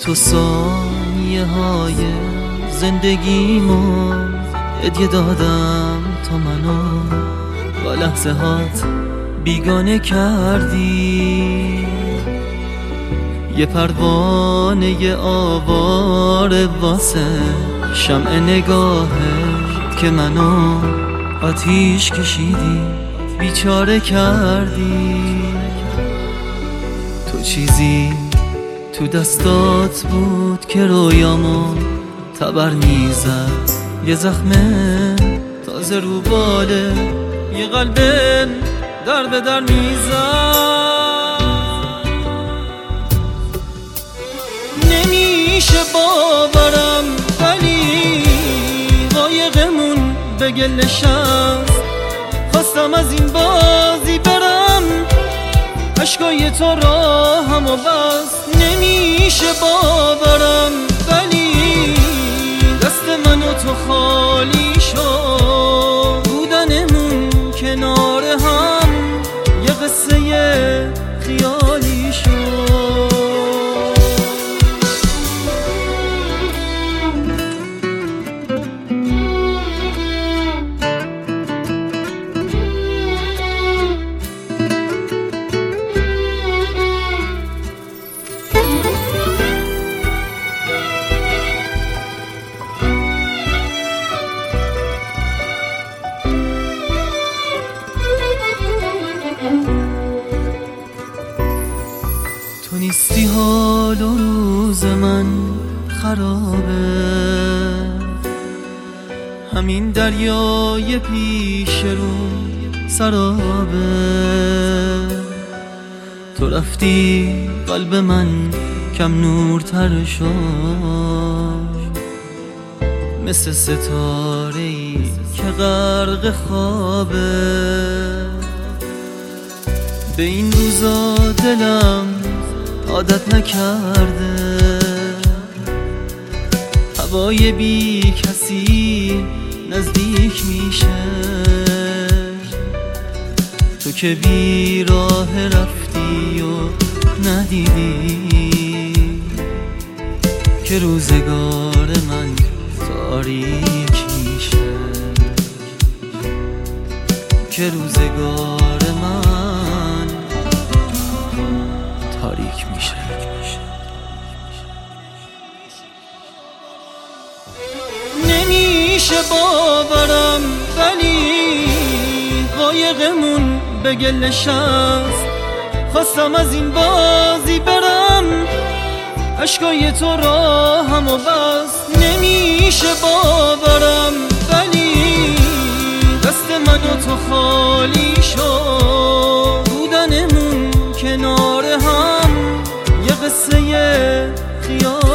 تو ثانیه های زندگیمو هدیه دادم تا منو با لحظه هات بیگانه کردی. یه پروانه آواره واسه شمع نگاهت که منو آتیش کشیدی، بیچاره کردی. تو چیزی تو دستات بود که رویامو تبر میزد، یه زخمه تازه رو باله یه قلبم در به در میزد. نمیشه باورم ولی قایقمون به گل نشست. خواستم از این بازی برم، عشقای تو راهمو بست. نمیشه باورم ولی دست من و تو خالی شد. بودنمون کنار هم یه قصه خیالی شد. تو نیستی حال و روز من خرابه، همین دریای پیش رو سرابه. تو رفتی قلب من کم نورتر شد، مثل ستاره‌ای که غرق خوابه. به این روزا دلم عادت نکرده، هوای بی کسی نزدیک میشه. تو که بی راه رفتی و ندیدی که روزگار من تاریک میشه، که روزگار من تاریک میشه. نمیشه باورم ولی قایقمون به گل نشست. خواستم از این بازی برم، عشقای تو راهمو بست. نمیشه باورم ولی دست من و تو خالی شد. بودنمون کنار هم یه قصه خیال